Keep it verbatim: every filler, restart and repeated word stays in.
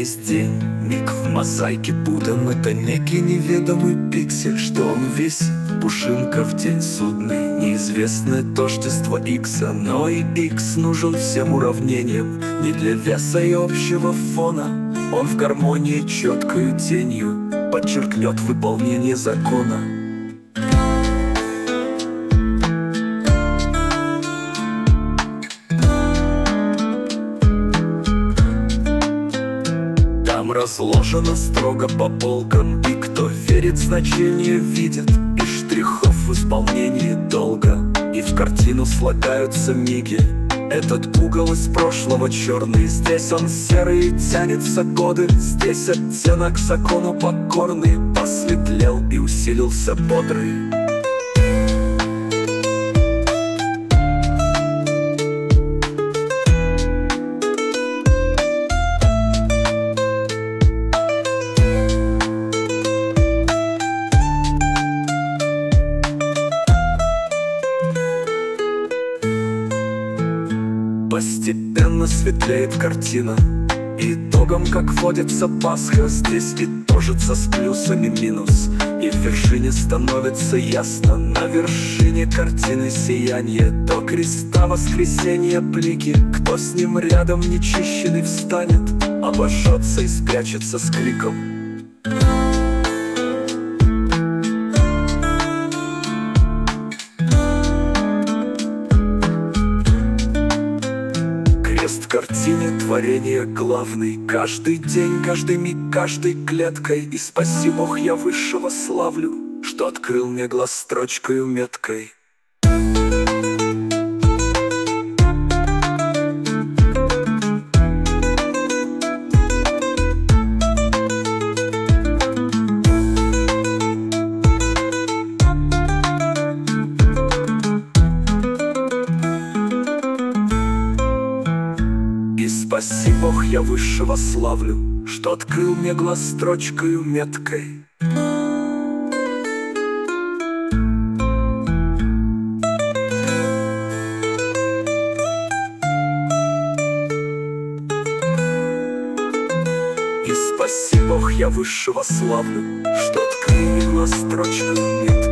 весь день. Миг в мозаике путан, это некий неведомый пиксель. Что он весь? Пушинка в день судный. Неизвестное тождество икса, но и икс нужен всем уравнениям. Не для веса и общего фона. Он в гармонии четкою тенью подчеркнет выполнение закона. Там разложено строго по полкам, и кто верит, значение видит, и штрихов в исполнении долго, и в картину слагаются миги. Этот угол из прошлого черный, здесь он серый, тянется годы. Здесь оттенок закону покорный посветлел и усилился бодрый. Постепенно светлеет картина, итогом, как водится, Пасха. Здесь и тожится с плюсами минус, и в вершине становится ясно. На вершине картины сияние, до креста воскресенья блики. Кто с ним рядом нечищенный встанет, обожжется и спрячется с криком. В картине творение главный. Каждый день, каждый миг, каждой клеткой. И спаси Бог, я высшего славлю, что открыл мне глаз строчкою меткой. Спаси Бог, я высшего славлю, что открыл мне глаз строчкою меткой. И спаси Бог, я высшего славлю, что открыл мне глаз строчкою меткой.